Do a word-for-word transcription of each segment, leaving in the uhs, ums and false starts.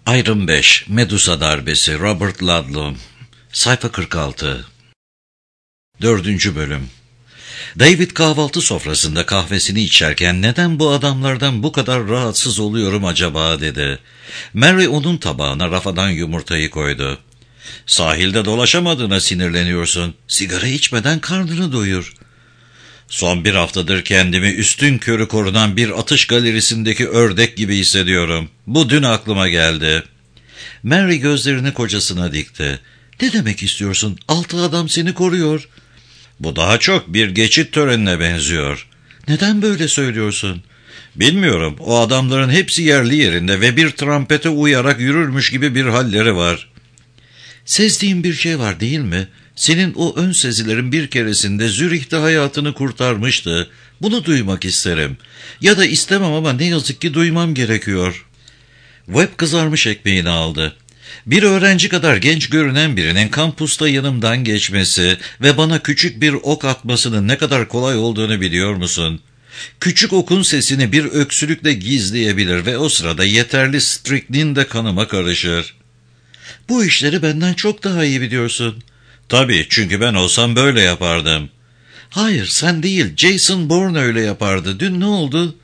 Iron beş, Medusa darbesi, Robert Ludlum. Sayfa kırk altı. Dördüncü bölüm. David kahvaltı sofrasında kahvesini içerken neden bu adamlardan bu kadar rahatsız oluyorum acaba dedi. Mary onun tabağına rafadan yumurtayı koydu. Sahilde dolaşamadığına sinirleniyorsun. Sigara içmeden karnını doyur. Son bir haftadır kendimi üstün körü korunan bir atış galerisindeki ördek gibi hissediyorum. Bu dün aklıma geldi. Mary gözlerini kocasına dikti. Ne demek istiyorsun? Altı adam seni koruyor. Bu daha çok bir geçit törenine benziyor. Neden böyle söylüyorsun? Bilmiyorum. O adamların hepsi yerli yerinde ve bir trampete uyarak yürürmüş gibi bir halleri var. Sezdiğin bir şey var değil mi? Senin o ön sezilerin bir keresinde Zürih'te hayatını kurtarmıştı. Bunu duymak isterim. Ya da istemem ama ne yazık ki duymam gerekiyor. Webb kızarmış ekmeğini aldı. Bir öğrenci kadar genç görünen birinin kampusta yanımdan geçmesi ve bana küçük bir ok atmasının ne kadar kolay olduğunu biliyor musun? Küçük okun sesini bir öksürükle gizleyebilir ve o sırada yeterli striknin de kanıma karışır. Bu işleri benden çok daha iyi biliyorsun. Tabii, çünkü ben olsam böyle yapardım. Hayır, sen değil, Jason Bourne öyle yapardı. Dün ne oldu?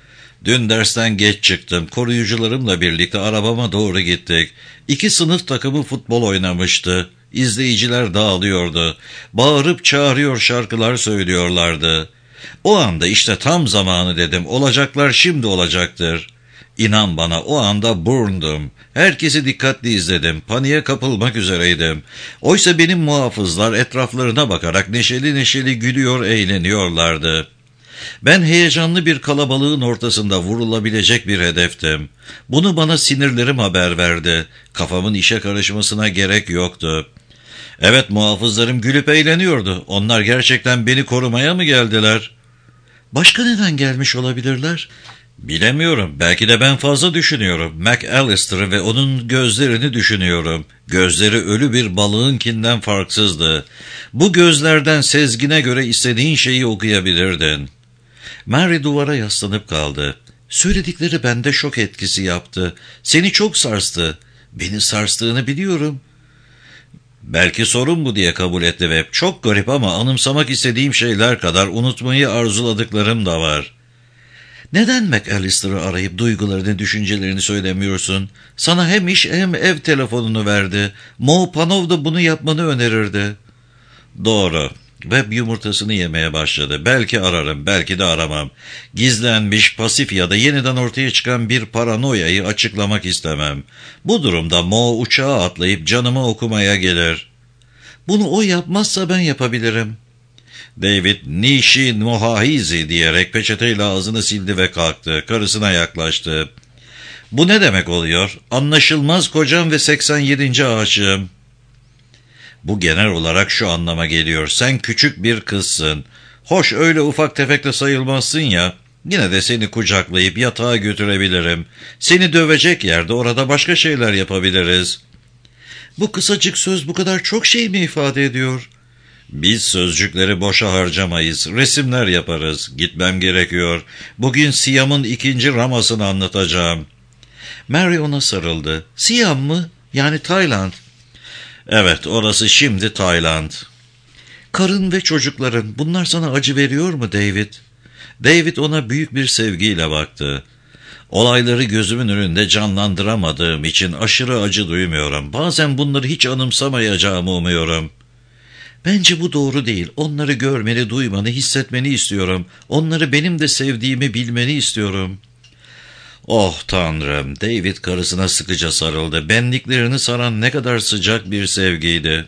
Dün dersten geç çıktım. Koruyucularımla birlikte arabama doğru gittik. İki sınıf takımı futbol oynamıştı. İzleyiciler dağılıyordu. Bağırıp çağırıyor şarkılar söylüyorlardı. O anda işte tam zamanı dedim. Olacaklar şimdi olacaktır. İnan bana, o anda Bourne'dum. Herkesi dikkatli izledim. Paniğe kapılmak üzereydim. Oysa benim muhafızlar etraflarına bakarak neşeli neşeli gülüyor, eğleniyorlardı. Ben heyecanlı bir kalabalığın ortasında vurulabilecek bir hedeftim. Bunu bana sinirlerim haber verdi. Kafamın işe karışmasına gerek yoktu. Evet, muhafızlarım gülüp eğleniyordu. Onlar gerçekten beni korumaya mı geldiler? Başka neden gelmiş olabilirler? Bilemiyorum. Belki de ben fazla düşünüyorum. McAllister'ı ve onun gözlerini düşünüyorum. Gözleri ölü bir balığınkinden farksızdı. Bu gözlerden sezgine göre istediğin şeyi okuyabilirdin. Mary duvara yaslanıp kaldı. Söyledikleri bende şok etkisi yaptı. Seni çok sarstı. Beni sarstığını biliyorum. Belki sorun bu diye kabul etti Webb. Çok garip ama anımsamak istediğim şeyler kadar unutmayı arzuladıklarım da var. Neden McAllister'ı arayıp duygularını, düşüncelerini söylemiyorsun? Sana hem iş hem ev telefonunu verdi. Mo Panov da bunu yapmanı önerirdi. Doğru. Webb yumurtasını yemeye başladı. Belki ararım, belki de aramam. Gizlenmiş, pasif ya da yeniden ortaya çıkan bir paranoyayı açıklamak istemem. Bu durumda Mo uçağa atlayıp canımı okumaya gelir. Bunu o yapmazsa ben yapabilirim. David, Nishi Mohahizi diyerek peçeteyle ağzını sildi ve kalktı. Karısına yaklaştı. Bu ne demek oluyor? Anlaşılmaz kocam ve seksen yedinci aşığım. Bu genel olarak şu anlama geliyor. Sen küçük bir kızsın. Hoş, öyle ufak tefek de sayılmazsın ya. Yine de seni kucaklayıp yatağa götürebilirim. Seni dövecek yerde orada başka şeyler yapabiliriz. Bu kısacık söz bu kadar çok şey mi ifade ediyor? Biz sözcükleri boşa harcamayız. Resimler yaparız. Gitmem gerekiyor. Bugün Siam'ın ikinci ramasını anlatacağım. Mary ona sarıldı. Siam mı? Yani Tayland. Evet, orası şimdi Tayland. Karın ve çocukların, bunlar sana acı veriyor mu David? David ona büyük bir sevgiyle baktı. Olayları gözümün önünde canlandıramadığım için aşırı acı duymuyorum. Bazen bunları hiç anımsamayacağımı umuyorum. Bence bu doğru değil. Onları görmeni, duymanı, hissetmeni istiyorum. Onları benim de sevdiğimi bilmeni istiyorum. Oh Tanrım, David karısına sıkıca sarıldı. Benliklerini saran ne kadar sıcak bir sevgiydi.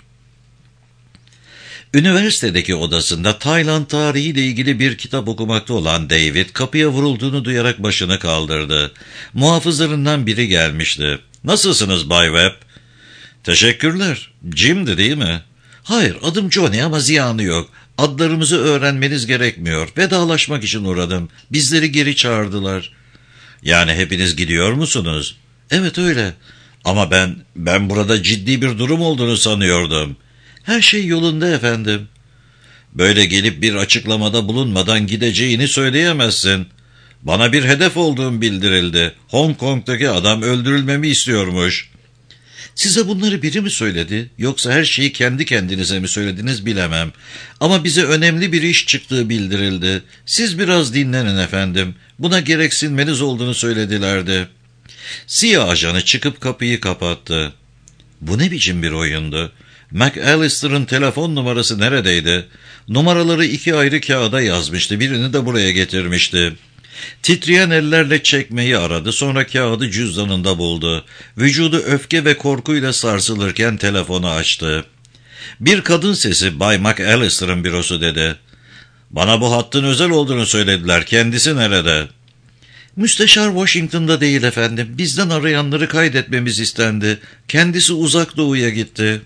Üniversitedeki odasında Tayland tarihiyle ilgili bir kitap okumakta olan David, kapıya vurulduğunu duyarak başını kaldırdı. Muhafızlarından biri gelmişti. "Nasılsınız Bay Webb?" "Teşekkürler. Jim'di değil mi?" "Hayır, adım Johnny ama ziyanı yok. Adlarımızı öğrenmeniz gerekmiyor. Vedalaşmak için uğradım. Bizleri geri çağırdılar." "Yani hepiniz gidiyor musunuz?" "Evet öyle." "Ama ben, ben burada ciddi bir durum olduğunu sanıyordum." "Her şey yolunda efendim." "Böyle gelip bir açıklamada bulunmadan gideceğini söyleyemezsin." Bana bir hedef olduğum bildirildi. Hong Kong'daki adam öldürülmemi istiyormuş. Size bunları biri mi söyledi, yoksa her şeyi kendi kendinize mi söylediniz bilemem. Ama bize önemli bir iş çıktığı bildirildi. Siz biraz dinlenin efendim. Buna gereksinmeniz olduğunu söyledilerdi. Siyah ajanı çıkıp kapıyı kapattı. Bu ne biçim bir oyundu? McAllister'ın telefon numarası neredeydi? Numaraları iki ayrı kağıda yazmıştı. Birini de buraya getirmişti. Titreyen ellerle çekmeyi aradı. Sonra kağıdı cüzdanında buldu. Vücudu öfke ve korkuyla sarsılırken telefonu açtı. Bir kadın sesi, Bay McAllister'ın bürosu dedi. Bana bu hattın özel olduğunu söylediler. Kendisi nerede? Müsteşar Washington'da değil efendim. Bizden arayanları kaydetmemiz istendi. Kendisi uzak doğuya gitti.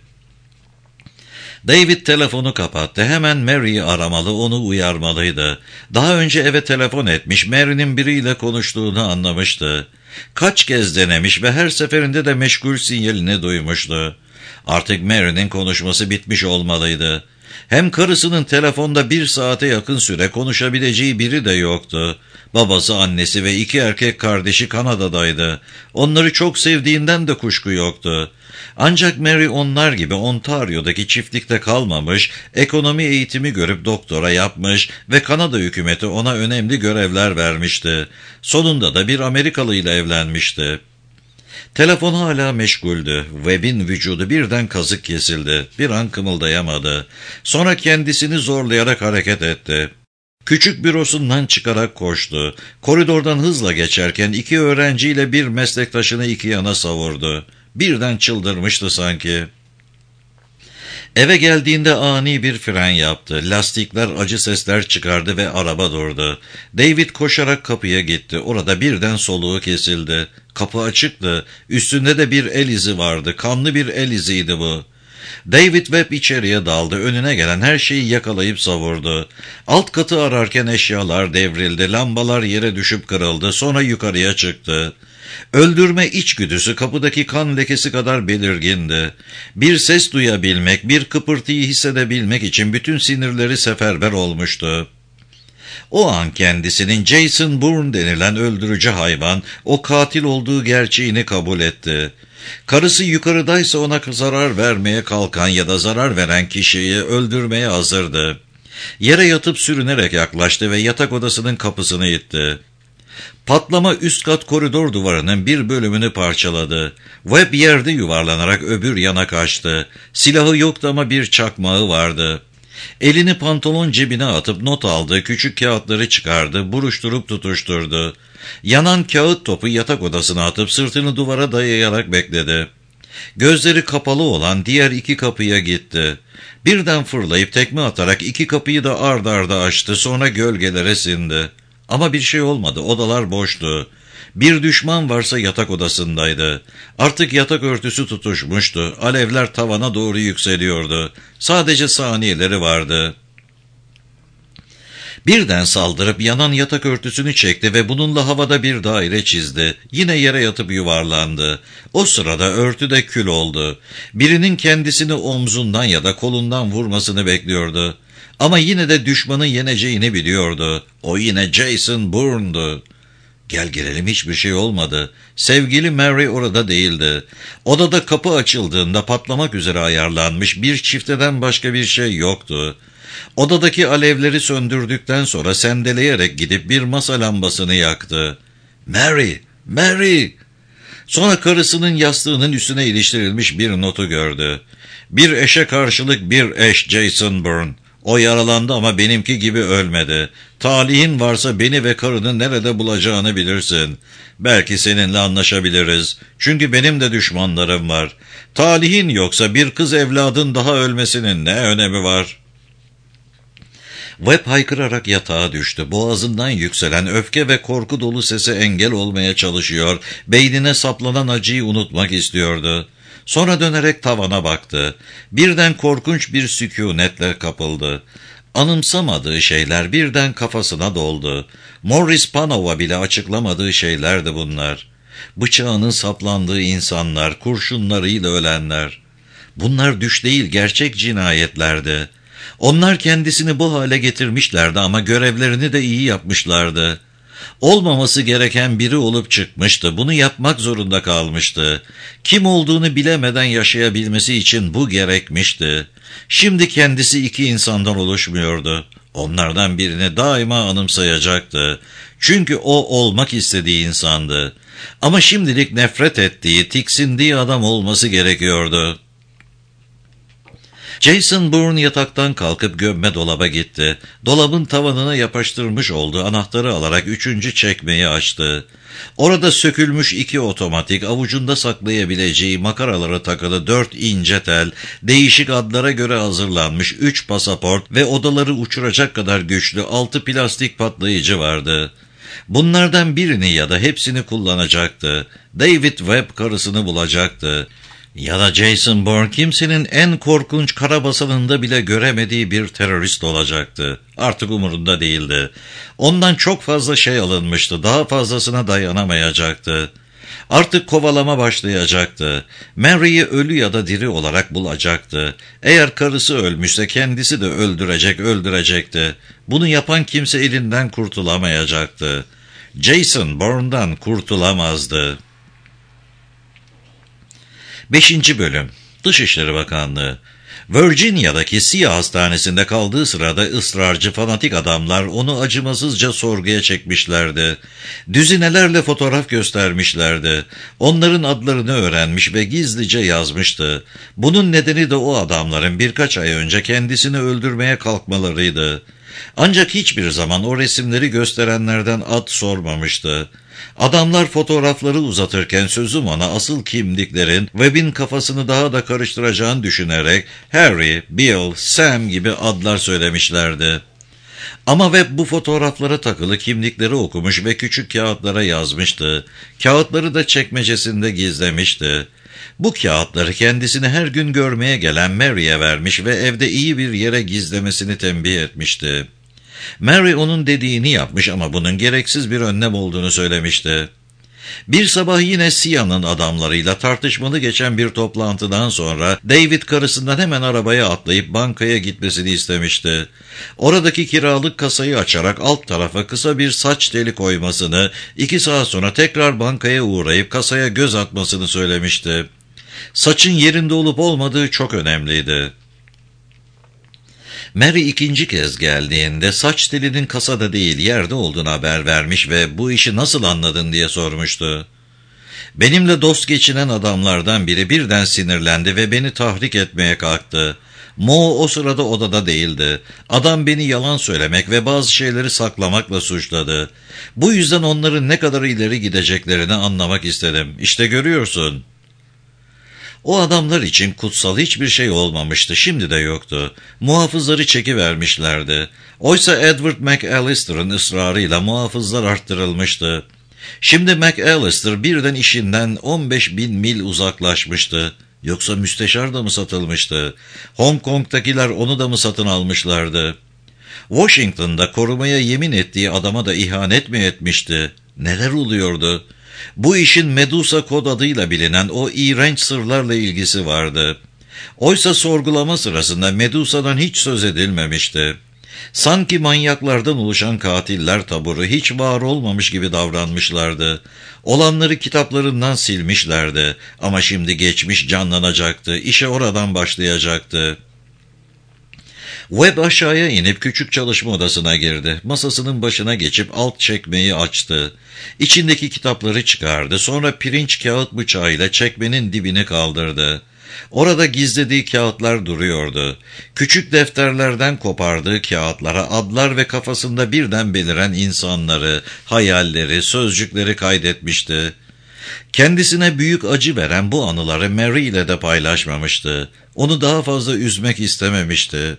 David telefonu kapattı. Hemen Mary'i aramalı, onu uyarmalıydı. Daha önce eve telefon etmiş, Mary'nin biriyle konuştuğunu anlamıştı. Kaç kez denemiş ve her seferinde de meşgul sinyalini duymuştu. Artık Mary'nin konuşması bitmiş olmalıydı. Hem karısının telefonda bir saate yakın süre konuşabileceği biri de yoktu. Babası, annesi ve iki erkek kardeşi Kanada'daydı. Onları çok sevdiğinden de kuşku yoktu. Ancak Mary onlar gibi Ontario'daki çiftlikte kalmamış, ekonomi eğitimi görüp doktora yapmış ve Kanada hükümeti ona önemli görevler vermişti. Sonunda da bir Amerikalı ile evlenmişti. Telefon hala meşguldü. Webb'in vücudu birden kazık kesildi. Bir an kımıldayamadı. Sonra kendisini zorlayarak hareket etti. Küçük bürosundan çıkarak koştu. Koridordan hızla geçerken iki öğrenciyle bir meslektaşını iki yana savurdu. Birden çıldırmıştı sanki. Eve geldiğinde ani bir fren yaptı. Lastikler acı sesler çıkardı ve araba durdu. David koşarak kapıya gitti. Orada birden soluğu kesildi. Kapı açıktı. Üstünde de bir el izi vardı. Kanlı bir el iziydi bu. David Webb içeriye daldı. Önüne gelen her şeyi yakalayıp savurdu. Alt katı ararken eşyalar devrildi. Lambalar yere düşüp kırıldı. Sonra yukarıya çıktı. Öldürme içgüdüsü kapıdaki kan lekesi kadar belirgindi. Bir ses duyabilmek, bir kıpırtıyı hissedebilmek için bütün sinirleri seferber olmuştu. O an kendisinin Jason Bourne denilen öldürücü hayvan, o katil olduğu gerçeğini kabul etti. Karısı yukarıdaysa ona zarar vermeye kalkan ya da zarar veren kişiyi öldürmeye hazırdı. Yere yatıp sürünerek yaklaştı ve yatak odasının kapısını itti. Patlama üst kat koridor duvarının bir bölümünü parçaladı. Webb yerde yuvarlanarak öbür yana kaçtı. Silahı yoktu ama bir çakmağı vardı. Elini pantolon cebine atıp not aldı, küçük kağıtları çıkardı, buruşturup tutuşturdu. Yanan kağıt topu yatak odasına atıp sırtını duvara dayayarak bekledi. Gözleri kapalı olan diğer iki kapıya gitti. Birden fırlayıp tekme atarak iki kapıyı da ard arda açtı, sonra gölgelere sindi. Ama bir şey olmadı, odalar boştu. Bir düşman varsa yatak odasındaydı. Artık yatak örtüsü tutuşmuştu, alevler tavana doğru yükseliyordu. Sadece saniyeleri vardı. Birden saldırıp yanan yatak örtüsünü çekti ve bununla havada bir daire çizdi. Yine yere yatıp yuvarlandı. O sırada örtü de kül oldu. Birinin kendisini omzundan ya da kolundan vurmasını bekliyordu. Ama yine de düşmanı yeneceğini biliyordu. O yine Jason Bourne'du. Gel gelelim hiçbir şey olmadı. Sevgili Mary orada değildi. Odada kapı açıldığında patlamak üzere ayarlanmış bir çifteden başka bir şey yoktu. Odadaki alevleri söndürdükten sonra sendeleyerek gidip bir masa lambasını yaktı. Mary! Mary! Sonra karısının yastığının üstüne iliştirilmiş bir notu gördü. Bir eşe karşılık bir eş Jason Bourne. O yaralandı ama benimki gibi ölmedi. Talihin varsa beni ve karını nerede bulacağını bilirsin. Belki seninle anlaşabiliriz. Çünkü benim de düşmanlarım var. Talihin yoksa bir kız evladın daha ölmesinin ne önemi var? Webb haykırarak yatağa düştü. Boğazından yükselen öfke ve korku dolu sese engel olmaya çalışıyor. Beynine saplanan acıyı unutmak istiyordu. Sonra dönerek tavana baktı. Birden korkunç bir sükunetle kapıldı. Anımsamadığı şeyler birden kafasına doldu. Morris Panova bile açıklamadığı şeylerdi bunlar. Bıçağının saplandığı insanlar, kurşunlarıyla ölenler. Bunlar düş değil, gerçek cinayetlerdi. Onlar kendisini bu hale getirmişlerdi ama görevlerini de iyi yapmışlardı. Olmaması gereken biri olup çıkmıştı. Bunu yapmak zorunda kalmıştı. Kim olduğunu bilemeden yaşayabilmesi için bu gerekmişti. Şimdi kendisi iki insandan oluşmuyordu. Onlardan birini daima anımsayacaktı. Çünkü o olmak istediği insandı. Ama şimdilik nefret ettiği, tiksindiği adam olması gerekiyordu. Jason Bourne yataktan kalkıp gömme dolaba gitti. Dolabın tavanına yapıştırmış olduğu anahtarı alarak üçüncü çekmeyi açtı. Orada sökülmüş iki otomatik, avucunda saklayabileceği makaralara takılı dört ince tel, değişik adlara göre hazırlanmış üç pasaport ve odaları uçuracak kadar güçlü altı plastik patlayıcı vardı. Bunlardan birini ya da hepsini kullanacaktı. David Webb karısını bulacaktı. Ya da Jason Bourne kimsenin en korkunç karabasanında bile göremediği bir terörist olacaktı. Artık umurunda değildi. Ondan çok fazla şey alınmıştı. Daha fazlasına dayanamayacaktı. Artık kovalama başlayacaktı. Mary'i ölü ya da diri olarak bulacaktı. Eğer karısı ölmüşse kendisi de öldürecek, öldürecekti. Bunu yapan kimse elinden kurtulamayacaktı. Jason Bourne'dan kurtulamazdı. Beşinci Bölüm. Dışişleri Bakanlığı. Virginia'daki Siyah Hastanesi'nde kaldığı sırada ısrarcı fanatik adamlar onu acımasızca sorguya çekmişlerdi. Düzinelerle fotoğraf göstermişlerdi. Onların adlarını öğrenmiş ve gizlice yazmıştı. Bunun nedeni de o adamların birkaç ay önce kendisini öldürmeye kalkmalarıydı. Ancak hiçbir zaman o resimleri gösterenlerden ad sormamıştı. Adamlar fotoğrafları uzatırken sözüm ona asıl kimliklerin Webb'in kafasını daha da karıştıracağını düşünerek Harry, Bill, Sam gibi adlar söylemişlerdi. Ama Webb bu fotoğraflara takılı kimlikleri okumuş ve küçük kağıtlara yazmıştı. Kağıtları da çekmecesinde gizlemişti. Bu kağıtları kendisini her gün görmeye gelen Mary'e vermiş ve evde iyi bir yere gizlemesini tembih etmişti. Mary onun dediğini yapmış ama bunun gereksiz bir önlem olduğunu söylemişti. Bir sabah yine Sia'nın adamlarıyla tartışmalı geçen bir toplantıdan sonra David karısından hemen arabaya atlayıp bankaya gitmesini istemişti. Oradaki kiralık kasayı açarak alt tarafa kısa bir saç teli koymasını, iki saat sonra tekrar bankaya uğrayıp kasaya göz atmasını söylemişti. Saçın yerinde olup olmadığı çok önemliydi. Mary ikinci kez geldiğinde saç telinin kasada değil yerde olduğunu haber vermiş ve bu işi nasıl anladın diye sormuştu. Benimle dost geçinen adamlardan biri birden sinirlendi ve beni tahrik etmeye kalktı. Mo o sırada odada değildi. Adam beni yalan söylemek ve bazı şeyleri saklamakla suçladı. Bu yüzden onların ne kadar ileri gideceklerini anlamak istedim. İşte görüyorsun. O adamlar için kutsal hiçbir şey olmamıştı, şimdi de yoktu. Muhafızları çekivermişlerdi. Oysa Edward McAllister'ın ısrarıyla muhafızlar arttırılmıştı. Şimdi McAllister birden işinden on beş bin mil uzaklaşmıştı. Yoksa müsteşar da mı satılmıştı? Hong Kong'takiler onu da mı satın almışlardı? Washington'da korumaya yemin ettiği adama da ihanet mi etmişti? Neler oluyordu? Bu işin Medusa kod adıyla bilinen o iğrenç sırlarla ilgisi vardı. Oysa sorgulama sırasında Medusa'dan hiç söz edilmemişti. Sanki manyaklardan oluşan katiller taburu hiç var olmamış gibi davranmışlardı. Olanları kitaplarından silmişlerdi. Ama şimdi geçmiş canlanacaktı. İşe oradan başlayacaktı. Webb aşağıya inip küçük çalışma odasına girdi. Masasının başına geçip alt çekmeyi açtı. İçindeki kitapları çıkardı. Sonra pirinç kağıt bıçağıyla çekmenin dibini kaldırdı. Orada gizlediği kağıtlar duruyordu. Küçük defterlerden kopardığı kağıtlara adlar ve kafasında birden beliren insanları, hayalleri, sözcükleri kaydetmişti. Kendisine büyük acı veren bu anıları Mary ile de paylaşmamıştı. Onu daha fazla üzmek istememişti.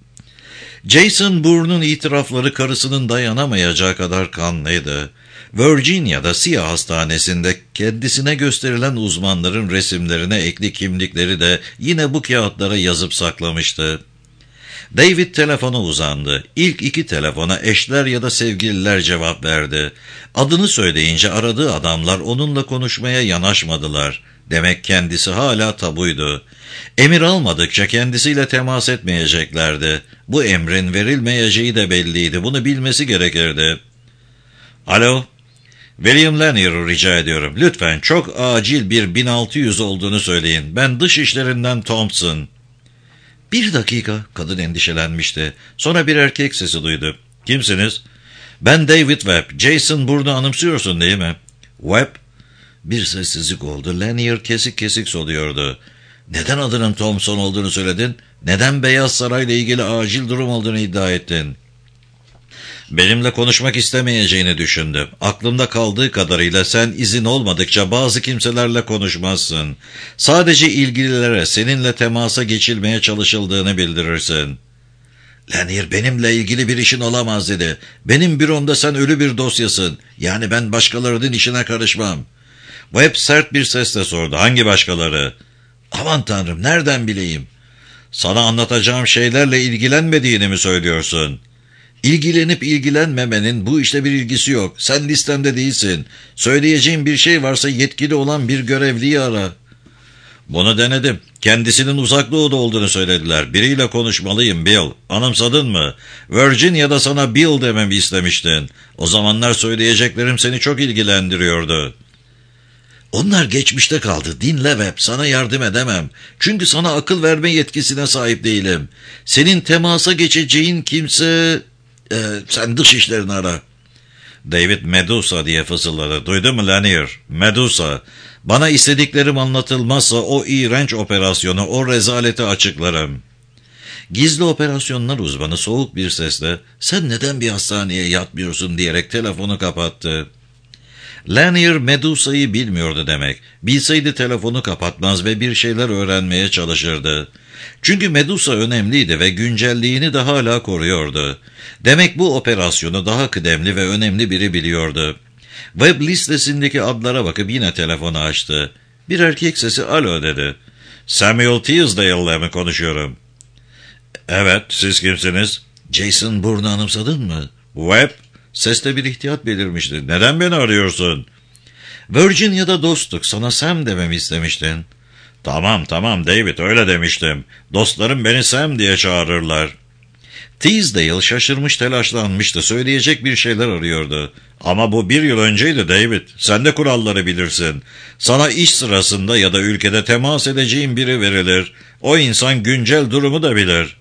Jason Bourne'un itirafları karısının dayanamayacağı kadar kanlıydı. Virginia'da Siyah Hastanesi'nde kendisine gösterilen uzmanların resimlerine ekli kimlikleri de yine bu kağıtlara yazıp saklamıştı. David telefona uzandı. İlk iki telefona eşler ya da sevgililer cevap verdi. Adını söyleyince aradığı adamlar onunla konuşmaya yanaşmadılar. Demek kendisi hala tabuydu. Emir almadıkça kendisiyle temas etmeyeceklerdi. Bu emrin verilmeyeceği de belliydi. Bunu bilmesi gerekirdi. Alo? William Lanier'ı rica ediyorum. Lütfen çok acil bir bin altı yüz olduğunu söyleyin. Ben dış işlerinden Thompson. Bir dakika, kadın endişelenmişti. Sonra bir erkek sesi duydu. Kimsiniz? Ben David Webb. Jason Bourne'u anımsıyorsun değil mi? Webb? Bir sessizlik oldu. Lanier kesik kesik soluyordu. Neden adının Thompson olduğunu söyledin? Neden Beyaz Saray'la ilgili acil durum olduğunu iddia ettin? Benimle konuşmak istemeyeceğini düşündüm. Aklımda kaldığı kadarıyla sen izin olmadıkça bazı kimselerle konuşmazsın. Sadece ilgililere seninle temasa geçilmeye çalışıldığını bildirirsin. Lanier benimle ilgili bir işin olamaz dedi. Benim büromda sen ölü bir dosyasın. Yani ben başkalarının işine karışmam. Webb sert bir sesle sordu. Hangi başkaları? Aman tanrım, nereden bileyim? Sana anlatacağım şeylerle ilgilenmediğini mi söylüyorsun? İlgilenip ilgilenmemenin bu işte bir ilgisi yok. Sen listemde değilsin. Söyleyeceğim bir şey varsa yetkili olan bir görevliyi ara. Bunu denedim. Kendisinin uzak doğuda olduğunu söylediler. Biriyle konuşmalıyım Bill. Anımsadın mı? Virginia'da sana Bill dememi istemiştin. O zamanlar söyleyeceklerim seni çok ilgilendiriyordu. Onlar geçmişte kaldı. Dinle Webb, sana yardım edemem. Çünkü sana akıl verme yetkisine sahip değilim. Senin temasa geçeceğin kimse... Ee, sen dış işlerini ara. David Medusa diye fısıldadı. Duydun mu Lanier? Medusa. Bana istediklerim anlatılmazsa o iğrenç operasyonu, o rezaleti açıklarım. Gizli operasyonlar uzmanı soğuk bir sesle sen neden bir hastaneye yatmıyorsun diyerek telefonu kapattı. Lanier Medusa'yı bilmiyordu demek. Bilseydi telefonu kapatmaz ve bir şeyler öğrenmeye çalışırdı. Çünkü Medusa önemliydi ve güncelliğini de hala koruyordu. Demek bu operasyonu daha kıdemli ve önemli biri biliyordu. Web listesindeki adlara bakıp yine telefonu açtı. Bir erkek sesi alo dedi. Samuel Teasdale'le mi konuşuyorum? Evet, siz kimsiniz? Jason Bourne'u anımsadın mı? Webb? Seste bir ihtiyat belirmişti. Neden beni arıyorsun? Virginia'da dostluk, sana Sam dememi istemiştin. Tamam tamam David, öyle demiştim. Dostlarım beni Sam diye çağırırlar. Teasdale şaşırmış telaşlanmıştı. Söyleyecek bir şeyler arıyordu. Ama bu bir yıl önceydi David. Sen de kuralları bilirsin. Sana iş sırasında ya da ülkede temas edeceğin biri verilir. O insan güncel durumu da bilir.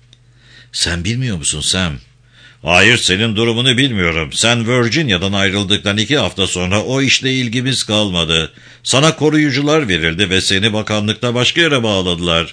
Sen bilmiyor musun Sam? Hayır, senin durumunu bilmiyorum. Sen Virginia'dan ayrıldıktan iki hafta sonra o işle ilgimiz kalmadı. Sana koruyucular verildi ve seni bakanlıkta başka yere bağladılar.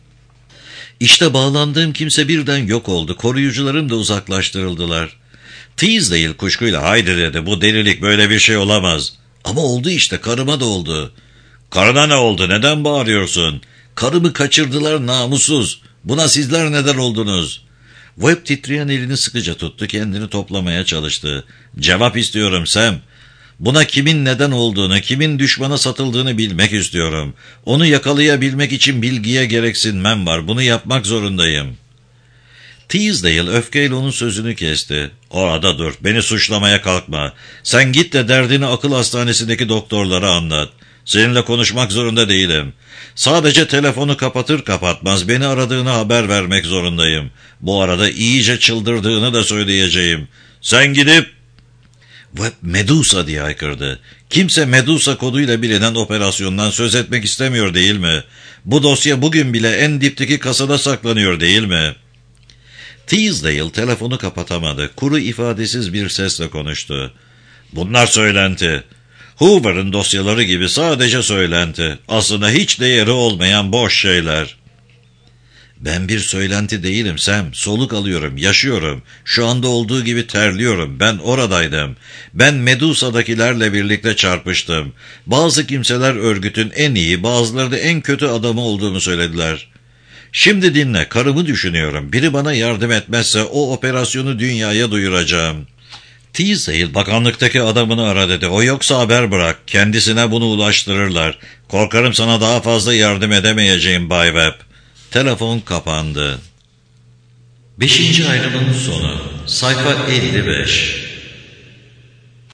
İşte bağlandığım kimse birden yok oldu. Koruyucularım da uzaklaştırıldılar. Teasdale kuşkuyla haydi dedi. Bu delilik, böyle bir şey olamaz. Ama oldu işte, karıma da oldu. Karına ne oldu? Neden bağırıyorsun? Karımı kaçırdılar namussuz. Buna sizler neden oldunuz? Webb titreyen elini sıkıca tuttu, kendini toplamaya çalıştı. Cevap istiyorum Sam. Buna kimin neden olduğunu, kimin düşmana satıldığını bilmek istiyorum. Onu yakalayabilmek için bilgiye gereksinmem var. Bunu yapmak zorundayım. Teasdale öfkeyle onun sözünü kesti. Orada dur, beni suçlamaya kalkma. Sen git de derdini akıl hastanesindeki doktorlara anlat. Seninle konuşmak zorunda değilim. Sadece telefonu kapatır kapatmaz beni aradığını haber vermek zorundayım. Bu arada iyice çıldırdığını da söyleyeceğim. Sen gidip... Webb Medusa diye haykırdı. Kimse Medusa koduyla bilinen operasyondan söz etmek istemiyor değil mi? Bu dosya bugün bile en dipteki kasada saklanıyor değil mi? Teasdale telefonu kapatamadı. Kuru ifadesiz bir sesle konuştu. Bunlar söylenti. Hoover'ın dosyaları gibi sadece söylenti. Aslında hiç değeri olmayan boş şeyler. Ben bir söylenti değilim Sam. Soluk alıyorum, yaşıyorum. Şu anda olduğu gibi terliyorum. Ben oradaydım. Ben Medusa'dakilerle birlikte çarpıştım. Bazı kimseler örgütün en iyi, bazıları da en kötü adamı olduğumu söylediler. Şimdi dinle, karımı düşünüyorum. Biri bana yardım etmezse o operasyonu dünyaya duyuracağım. Teasdale bakanlıktaki adamını ara dedi. O yoksa haber bırak. Kendisine bunu ulaştırırlar. Korkarım sana daha fazla yardım edemeyeceğim Bay Webb. Telefon kapandı. Beşinci ayrımın sonu. Sayfa elli beş.